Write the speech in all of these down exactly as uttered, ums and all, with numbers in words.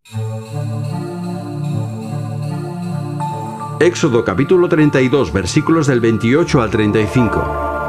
Éxodo capítulo treinta y dos, versículos del veintiocho al treinta y cinco.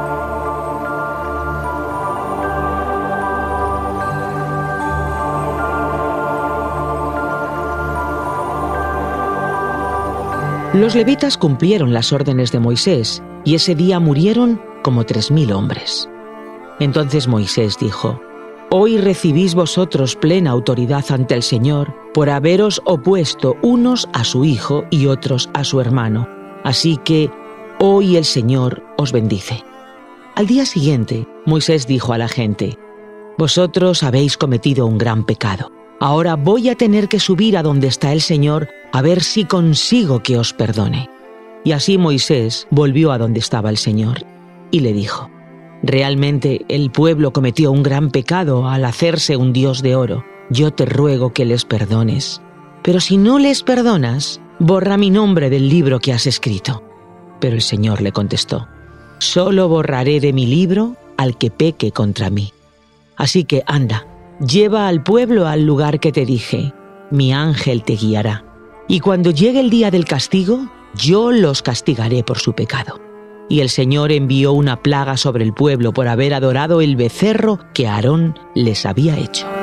Los levitas cumplieron las órdenes de Moisés, y ese día murieron como tres mil hombres. Entonces Moisés dijo: «Hoy recibís vosotros plena autoridad ante el Señor por haberos opuesto unos a su hijo y otros a su hermano. Así que hoy el Señor os bendice». Al día siguiente, Moisés dijo a la gente: «Vosotros habéis cometido un gran pecado. Ahora voy a tener que subir a donde está el Señor a ver si consigo que os perdone». Y así Moisés volvió a donde estaba el Señor y le dijo: «Realmente el pueblo cometió un gran pecado al hacerse un dios de oro. Yo te ruego que les perdones. Pero si no les perdonas, borra mi nombre del libro que has escrito». Pero el Señor le contestó: «Solo borraré de mi libro al que peque contra mí. Así que anda, lleva al pueblo al lugar que te dije. Mi ángel te guiará. Y cuando llegue el día del castigo, yo los castigaré por su pecado». Y el Señor envió una plaga sobre el pueblo por haber adorado el becerro que Aarón les había hecho.